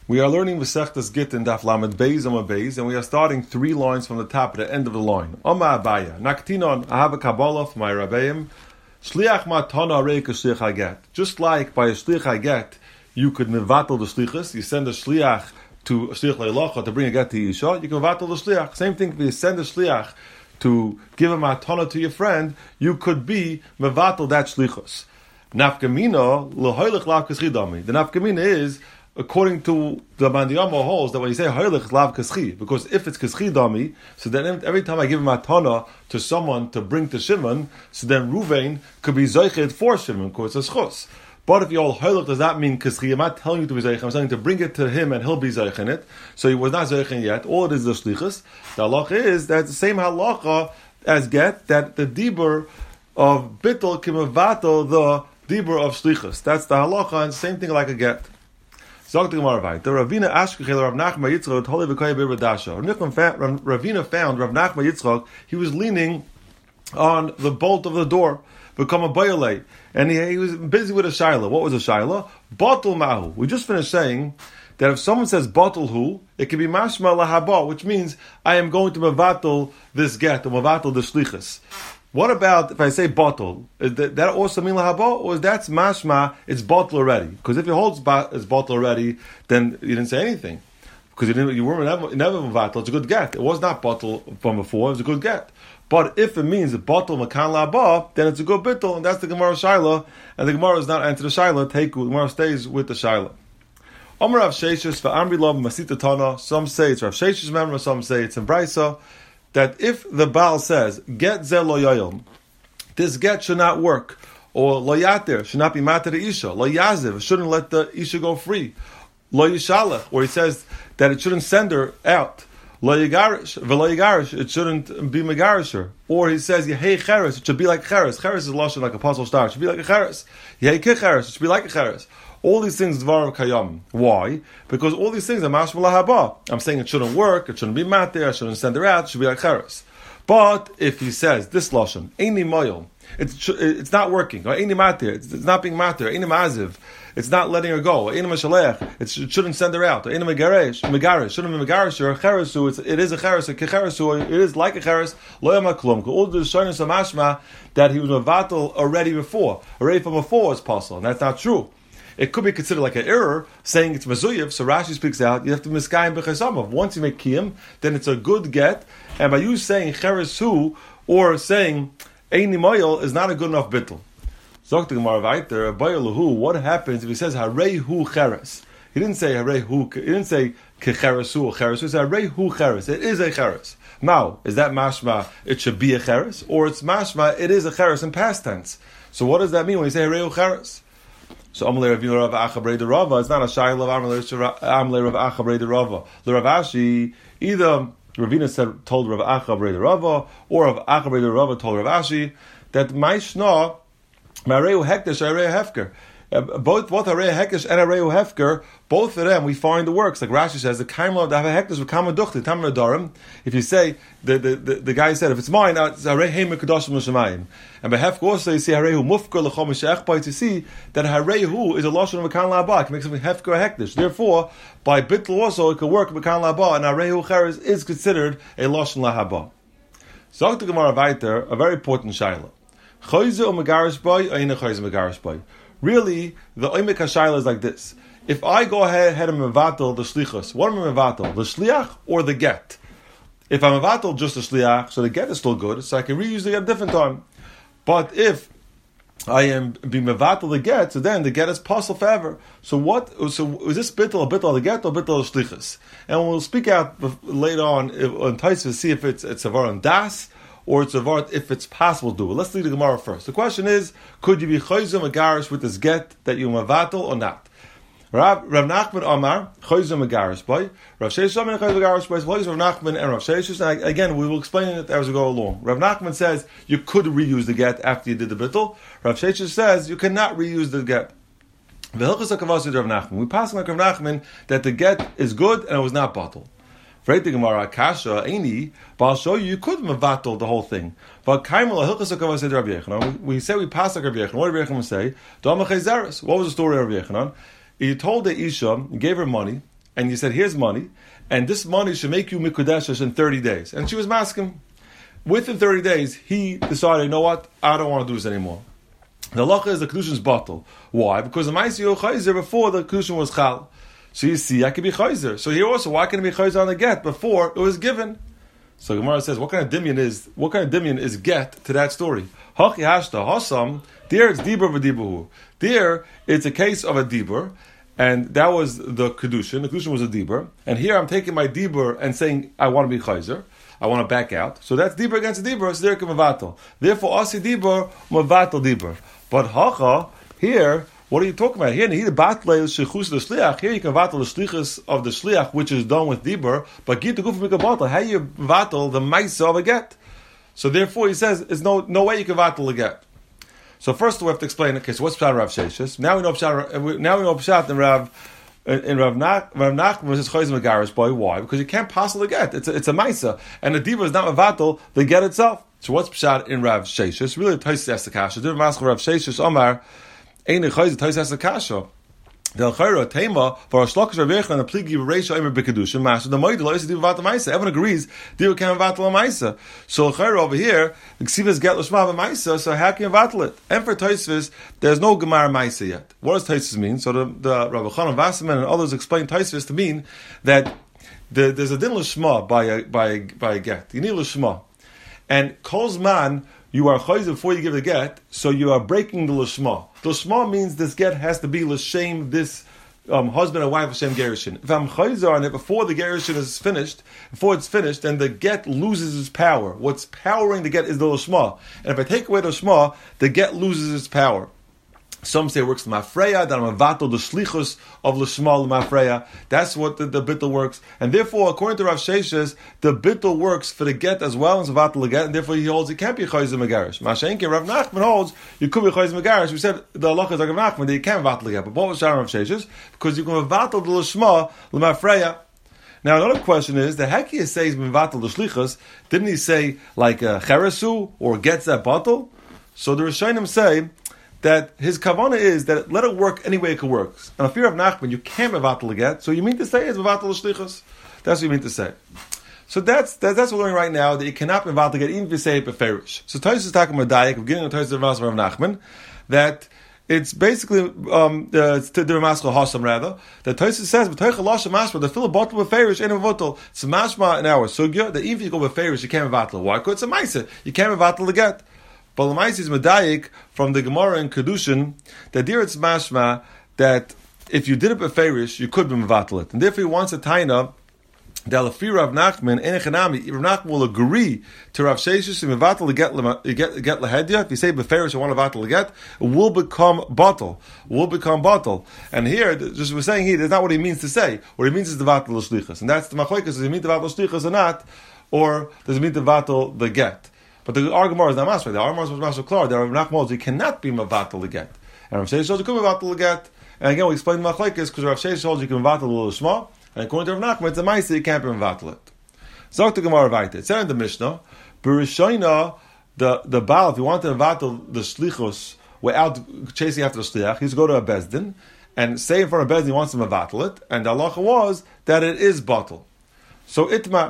We are learning Masechtas Gittin Daf Lamed Beis Amud Beis, and we are starting 3 lines from the top at the end of the line. Oma Abaya, Naktinon, I have a Kabbalah for my Rabbeim. Shliach matana rei k'shliach haget. Just like by a shliach haget, you could mevatel the shlichus. You send a shliach to shliach leilacha to bring a get to Isha. You can mevatel the shliach. Same thing if you send a shliach to give a matana to your friend, you could be mevatel that shlichus. Nafkamina lehoylech lav k'schidami. The nafkamina is, according to the Bandiyama holds, that when you say hoylech lav kaschi, because if it's kaschi dami, so then every time I give a matana to someone to bring to Shimon, so then Ruvain could be zoichet for Shimon, because it's a schus. But if you all hoylech, does that mean kaschi? I'm not telling you to be zoichet, I'm saying to bring it to him and he'll be zoichet in it. So he was not zoichet yet. All it is the shlichus. The halacha is that it's the same halacha as get, that the dibur of bittul kimavato the dibur of shlichus. That's the halacha, and same thing like a get. Sagt the Gemara weiter. Ravina Ashkechel Rav Nachman Yitzchak Toli B'Koy B'Radasha. Ravina found Rav Nachman Yitzchak. He was leaning on the bolt of the door, become a bayalei, and he was busy with a shaila. What was a shaila? Batul mahu. We just finished saying that if someone says batul hu, it can be mashma lahaba, which means I am going to mevatel this get, or mevatel the shlichus. What about if I say bottle? Is that also mean lahaba, or is that's mashma? It's bottle already. Because if it holds it's bottle already, then you didn't say anything. Because you were never mevatel. It's a good get. It was not bottle from before. It was a good get. But if it means bottle makan lahaba, then it's a good bittul, and that's the Gemara shaila. And the Gemara is not answer the shaila. The Gemara stays with the shaila. Amar Rav Sheshes for Amri Lov Masita Tana. Some say it's Rav Sheshes' member. Some say it's in Brisa. That if the Baal says, get ze lo yoyom, this get should not work, or lo yater, should not be mater to Isha, lo yaziv, shouldn't let the Isha go free, lo yishalech, or he says that it shouldn't send her out, lo yigarish, v'lo yigarish, it shouldn't be megarisher, or he says, yehei cheres, it should be like cheres, cheres is lashon like a puzzle star, it should be like a cheres, yehei kicheres, it should be like a cheres. All these things dvar kayam. Why? Because all these things are mashma lahaba. I'm saying it shouldn't work, it shouldn't be mater, I shouldn't send her out, it should be like cheres. But if he says this lashon, eini moyel, it's not working, or eini mater, it's not being mater, eini maziv, it's not letting her go, or eini mashalech, it shouldn't send her out, or eini megarish, shouldn't be megarish, or a cheresu, it is a cheres, a kecheresu, it is like a cheres, lo yamaklum. All the shoynus of mashma that he was mevatel already from before is possible, and that's not true. It could be considered like an error, saying it's mezuyev. So Rashi speaks out, you have to miskayim b'chesamav. Once you make kiyum, then it's a good get. And by you saying cheresu or saying eini moyel is not a good enough bittul. Zok the Gemara weiter, bayoluhu. What happens if he says harehu cheres? He didn't say harehu. He didn't say kecheresu or cheresu. He said harehu cheres. It is a cheres. Now, is that mashma? It should be a cheres, or it's mashma? It is a cheres in past tense. So what does that mean when you say harehu cheres? So Amalei Rav Acha Brei Rava, it's not a shayla of Amalei Rav Acha Brei Rava. The Rav Ashi, either Ravina told Rav Acha Brei Rava, or Rav Acha Brei Rava told Rav Ashi, that Maishna, Mareu Hekdesh, Areu Hefker. Both Areu Hekdesh and Areu Hefker, both of them we find the works. Like Rashi says, the Kaimla of the Hekdesh with Kamaduchti, Tamar Darim. If you say, the guy said, if it's mine, it's Areu Heim Kedoshim L'Shamayim. And by Hefker also you see Harehu Mufker L'Chom Shechbai to see that Harehu is a Lashon of Mekan Laba. It can make something Hefker or Hekdesh. Therefore, by Bitl also it could work Mekan Laba, and Harehu Cheres is considered a Lashon Lahaba. Zok the Gemara weiter, a very important shayla. Choyze or Megarish Boy, or Ina Choyze Megarish Boy. Really, the Oimek HaShayla is like this. If I go ahead and mevatel the shlichus, what am I mevatel? The shliach or the get? If I'm mevatel just the shliach, so the get is still good, so I can reuse the get at a different time. But if I am be mevatel the get, so then the get is possible forever. So is this bittul a bittul of the get or bittul of shlichus? And we'll speak out later on Taisa to see if it's a var on das, or it's a vart if it's possible to do it. Let's leave the Gemara first. The question is, could you be choyzim megarish with this get that you mevatel or not? Rav Nachman Amar choyzim megarish boy. Rav Sheshes Amar choyzim megarish boy. Rav Nachman and Rav Sheshes. And again, we will explain it as we go along. Rav Nachman says you could reuse the get after you did the bittul. Rav Sheshes says you cannot reuse the get. V'hilchas hakavos Rav Nachman. We pass like Rav Nachman that the get is good and it was not bottled. Right, the Gemara Kasha Eini, but I'll show you could mevatel the whole thing. But Kaimel Hilchas Hakavos said Rabbi Yechanan. We say we pass like Rabbi Yechanan. What did Rabbi Yechanan say? What was the story of Rabbi Yechanan? He told the Isha, he gave her money, and you said, here's money, and this money should make you Mikudeshes in 30 days. And she was masking. Within 30 days, he decided, you know what, I don't want to do this anymore. The halacha is the kedushin is batal. Why? Because the ma'aseh you chayzer before the kedushin was chal. So you see, I can be chayzer. So here also, why can it be chayzer on the get before it was given? So Gemara says, what kind of dimyan is get to that story? Hachi hashta hasam. There it's dibur v'dibuhu. There it's a case of a dibur, and that was the kedushin. The kedushin was a dibur, and here I'm taking my dibur and saying I want to be chayzer. I want to back out. So that's dibur against dibur. So there can mavatal. Therefore, asi dibur mavatal dibur. But hacha here, what are you talking about? Here, the batle shechus the shliach. Here you can vatal the shlichus of the shliach, which is done with dibur. But get the guf mikabatal. How you vatal the ma'isa of a get? So therefore, he says, there's no way you can vatal a get. So first we have to explain. Okay, so what's pshat Rav Sheshes? Now we know pshat in Rav Nachman says chayz megaris. Boy, why? Because you can't possibly get. It's a ma'isa, and the dibur is not mavatal the get itself. So what's pshat in Rav Sheshes? Really, Tais asked the kasha. Different mask Rav Sheshes Omar. Ein chayz Tais asked the kasha. The chayra tema for a shlokish Rav Yechon and a pligi reisha imer b'kedushin master. The moed lo is diva vat ma'isa. Everyone agrees diva can vatal ma'isa. So chayra over here the ksivas get l'shma ma'isa. So how can you vatal it? And for Tosfos there's no gemara ma'isa yet. What does Tosfos mean? So the Rabbi Chanan Wasserman and others explain Tosfos to mean that there's a din l'shma by a get. You need l'shma. And kolzman, you are chayz before you give the get, so you are breaking the l'shma. The l'shma means this get has to be l'shem, this husband and wife l'shem gerushin. If I'm chayz on it before the gerushin is finished, then the get loses its power. What's powering the get is the l'shma. And if I take away the l'shma, the get loses its power. Some say it works l'mafreya, that I'm avato the shlichus of l'shma l'mafreya. That's what the bittul works. And therefore, according to Rav Sheshes, the bittul works for the get as well as avato the get, and therefore he holds it can't be chayz megarish. Mashenke, Rav Nachman holds you could be chayz megarish. We said the halacha is like Rav Nachman that you can't avato the get. But what was Rav Sheshes? Because you can avato the l'shma l'mafreya. Now another question is, the heck he says mevatel the shlichus, didn't he say like cheresu or gets that batel? So the Rishonim say that his kavanah is that let it work any way it could work. And a fear of Nachman, you can't mevatel get. So you mean to say it's mevatel shlichus? That's what you mean to say. So that's what we're learning right now, that you cannot mevatel get even if you say it beferish. So Tosfos is talking about dayak of getting a Tosfos of Rav Nachman that it's basically it's the Ramaskal Hasam rather. That Tosfos says but Toichalash Mashma the fill bottle beferish and mevatel. It's mashma in our sugya that even if you go beferish you can't mevatel. Why? Because it's a ma'isa. You can't mevatel the get. But Lamais is medayik from the Gemara in Kedushin that there it's mashma that if you did it beferish, you could be mevatel it, and therefore he wants a taina that lefi Rav Nachman in Echanami, Rav Nachman will agree to Rav Sheshes to mevatel the get lahedya. If you say beferish, you want to mevatel the get, it will become bottle. And here, just we're saying here, that's not what he means to say. What he means is the vatel l'shlichus, and that's the machlokes. Does he mean the vatel l'shlichus or not, or does he mean the vatel the get? But the argument is not masra. The argument was masra klar. There are nachmos you cannot be mevatel the get, and Rav Sheshes holds you can mevatel the get. And again, we explain the machlokes because Rav Sheshes holds you can mevatel the l'shma, and according to Rav Nachman, it's a ma'isa you can't be mevatel it. Zok the Gemara vayte. It said in the Mishnah, b'rishoina the baal, if you want to mevatel the shlichus without chasing after the shliach, he's go to a bezdin and say in front of bezdin he wants to mevatel it, and the halacha was that it is batel. So itma.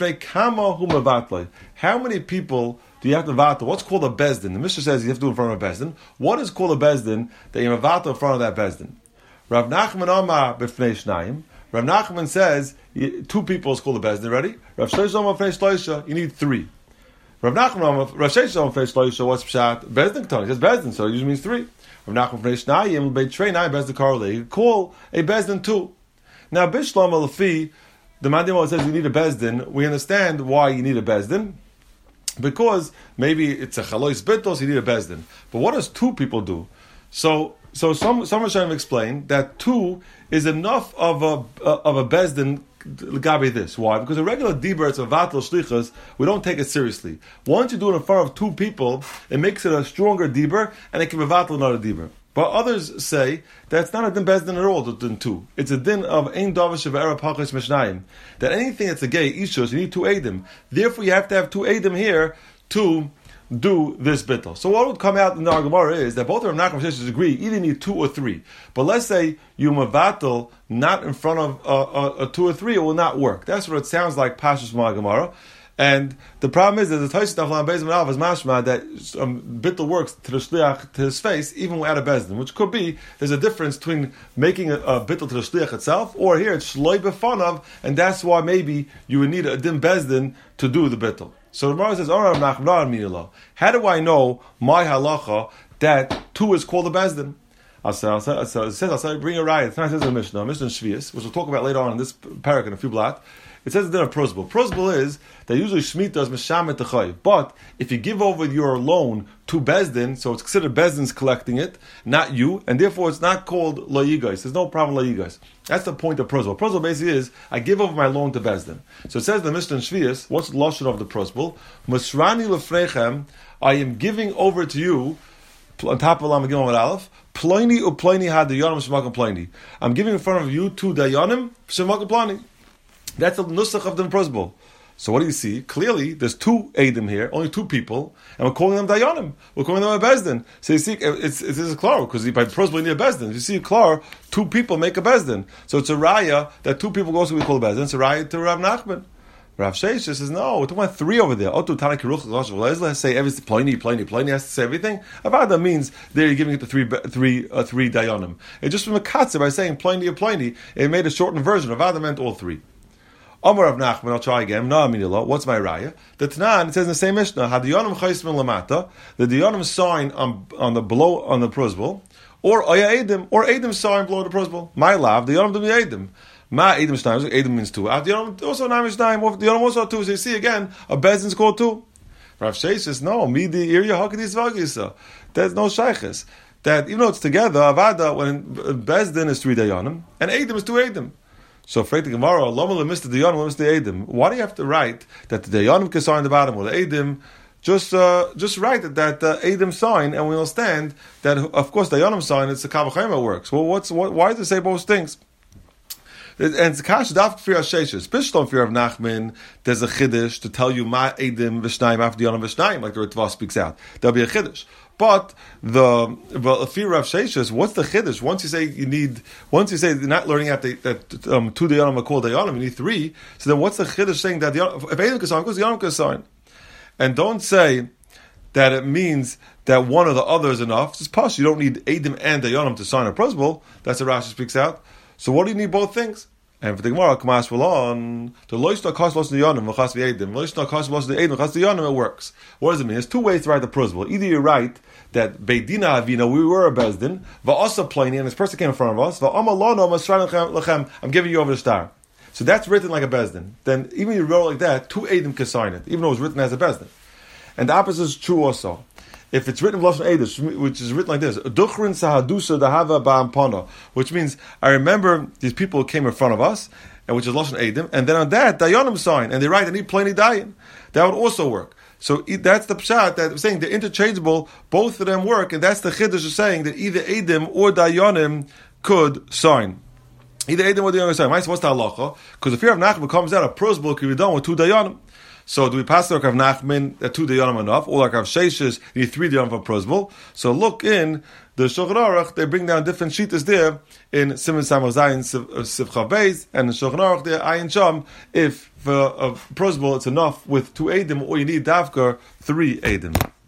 How many people do you have to vatal? What's called a bezdin? The Mishnah says you have to do it in front of a bezdin. What is called a bezdin that you vatal in front of that bezdin? Rav Nachman Amar b'fnei shnayim. Rav Nachman says two people is called a bezdin. Ready? Rav Sheshes Amar b'fnei shloisha. You need three. Rav Sheshes Amar b'fnei shloisha. What's pshat? Bezdin k'toni. He says bezdin, so it usually means three. Rav Nachman b'fnei shnayim b'trei nayim bezdin karolei. You call a bezdin two. Now bishlam alafi. The Mandimah says you need a bezdin. We understand why you need a bezdin, because maybe it's a chalois bittul, so you need a bezdin. But what does two people do? So some Rishonim explain that two is enough of a bezdin. Gabi this. Why? Because a regular dibur, it's a vatal shlichus, we don't take it seriously. Once you do it in front of two people, it makes it a stronger dibur, and it can be vatal another dibur. But others say that it's not a din bezdin at all, the din two. It's a din of ein davar shev'era pachas mishnayim. That anything that's a gay ishus, you need two edim. Therefore, you have to have two edim here to do this bittul. So what would come out in the Gemara is that both of Rav Nachman and Rav Sheshes agree, you either need 2 or 3. But let's say you mavatal not in front of a 2 or 3, it will not work. That's what it sounds like, Pashas Gemara. And the problem is that the Tosfos Daf Beis Manav is mashma that bittul works to the shliach to his face even without a bezdin, which could be there's a difference between making a bittul to the shliach itself, or here it's shloi b'fanav, and that's why maybe you would need a dim bezdin to do the bittul. So the Gemara says, how do I know my halacha that 2 is called a bezdin? I'll say, bring a riot. It's not says in Mishnah Shvius, which we'll talk about later on in this parak in a few blot. It says then a prosbul. Prosbul is that usually Shemitah is Meshamet Techayiv. But if you give over your loan to Bezdin, so it's considered Bezdin's collecting it, not you, and therefore it's not called Lo Yigais. There's no problem Lo Yigais. That's the point of prosbul. Prosbul basically is, I give over my loan to Bezdin. So it says in the Mishnah Shvius, what's the lashon of the prosbul? Masrani lefrechem, I am giving over to you, on top of Lam Gimel with Aleph, Ploini u Ploini had the Yonim Shemakim Ploini. I'm giving in front of you 2 Dayanim Shemakim Ploini. That's the nusach of the prosbul. So what do you see? Clearly, there's 2 Eidim here, only 2 people, and we're calling them Dayanim. We're calling them a Bezdin. So you see, it's a Klar, because by the prosbul you need a Bezdin. If you see a Klar, 2 people make a Bezdin. So it's a Raya that 2 people go to be called a Bezdin. It's a Raya to Rav Nachman. Rav Sheshes says, no, we're talking about 3 over there. Otu Tana Kiruch let's say everything, Pliny has to say everything. Avada means there you're giving it to 3 Dayanim. It just from a katzer by saying Pliny, it made a shortened version. Avada meant all 3. Amar Rav Nachman, I'll try again. No, what's my raya? The Tanan, it says in the same Mishnah, Hadiyonim Chaismin Lamata, the Diyonim sign on the below on the prosbul, or Oya Edim, or Edim sign below the prosbul. My love, the Diyonim do Edim. Ma Edim Shnaim, Edim means 2. Diyonim also Namish Shnaim, or Diyonim also 2. So you see again, a Bezdin's called 2. Rav Sheish says, no, Midi Irya Hakadis Vagisa. There's no Sheiches. That even though it's together, Avada, when Bezdin is 3 Dayanim, and Edim is 2 Edim. So, afraid the Gemara, Lama Mr. Dayanim, Mr. Edim. Why do you have to write that the Dayanim can sign the bottom or the Edim? Just write that Edim sign, and we understand that, of course, Dayanim sign, it's the Kavachayma works. Well, why does it say both things? And it's Kash Daf Fear Sheshes. Bishlam Fear of Nachman, there's a Chiddush to tell you Ma Edim V'Shnayim after Dayanim V'Shnayim, like the Ritva speaks out. There'll be a Chiddush. But the fear of Sheshes, what's the chiddush? Once you say you're not learning out that 2 Dayanim are called Dayanim, you need 3. So then what's the chiddush saying that if Edim can sign, because Dayanim can sign? And don't say that it means that one or the other is enough. It's posh. You don't need Edim and Dayanim to sign a prosbul. That's what Rashi speaks out. So what do you need both things? And for the Gemara, Kamash Valon, the Loishna Kash Los Dayanim, V'chas V'edim, Loishna Kash Los Dayanim, V'chas Dayanim, it works. What does it mean? There's 2 ways to write the prosbul. Either you write that Beidina Avina, we were a Bezdin, Va'asa Pliny, and this person came in front of us, Va'amalano Masran Lechem, I'm giving you over the star. So that's written like a Bezdin. Then even if you wrote like that, 2 Eidim can sign it, even though it's written as a Bezdin. And the opposite is true also. If it's written Lashon Eidish, which is written like this, Duchrin Sahadusa Dahava Ba'ampana, which means, I remember these people came in front of us, and which is Lashon Eidim, and then on that, Dayanim sign, and they write, I need Pliny Dayan. That would also work. So that's the pshat that I'm saying they're interchangeable, both of them work, and that's the chiddush of saying that either Eidim or Dayanim could sign. Either Eidim or Dayanim sign. What's the halacha? Because the fear of Nachman comes out of prosbul can be done with 2 Dayanim. So do we pass like Rav Nachman that 2 Dayanim enough, or like Rav Sheshes you need 3 Dayanim for prosbul? So look in the Shulchan Aruch, they bring down different shitas there in Siman Samach Zayin Sivcha Beis, and in Shulchan Aruch there Ayin Sham. If for prosbul it's enough with 2 Eidim, or you need Davka 3 Eidim.